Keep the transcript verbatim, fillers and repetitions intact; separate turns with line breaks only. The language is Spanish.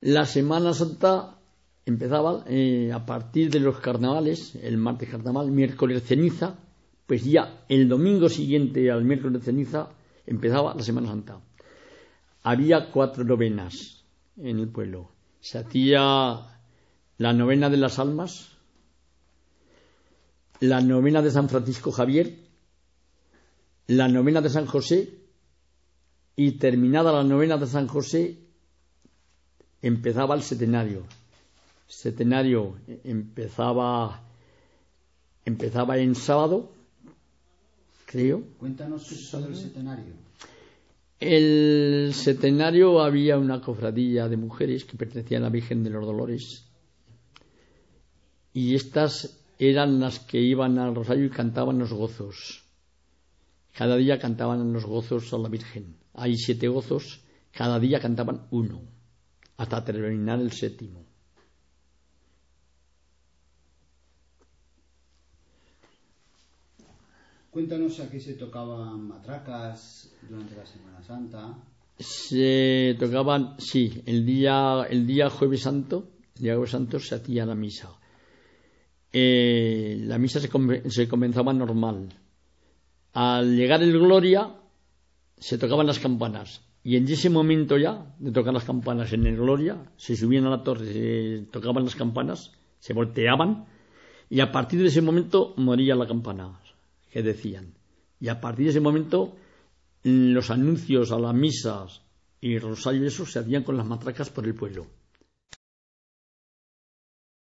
La Semana Santa empezaba eh, a partir de los carnavales, el martes carnaval, miércoles ceniza, pues ya el domingo siguiente al miércoles ceniza empezaba la Semana Santa. Había cuatro novenas en el pueblo. Se hacía la novena de las almas, la novena de San Francisco Javier, la novena de San José, y terminada la novena de San José empezaba el setenario. Setenario empezaba empezaba en sábado, creo.
Cuéntanos qué es eso del setenario.
El setenario, había una cofradía de mujeres que pertenecían a la Virgen de los Dolores, y estas eran las que iban al rosario y cantaban los gozos. Cada día cantaban los gozos a la Virgen. Hay siete gozos, cada día cantaban uno, hasta terminar el séptimo.
Cuéntanos a qué se tocaban matracas durante la Semana Santa.
Se tocaban, sí, el día, el día Jueves Santo, el día Jueves Santo se hacía la misa. Eh, la misa se, com- se comenzaba normal. Al llegar el Gloria, se tocaban las campanas. Y en ese momento ya, de tocar las campanas en el Gloria, se subían a la torre, se tocaban las campanas, se volteaban, y a partir de ese momento moría la campana, que decían. Y a partir de ese momento, los anuncios a las misas y rosario y eso se hacían con las matracas por el pueblo.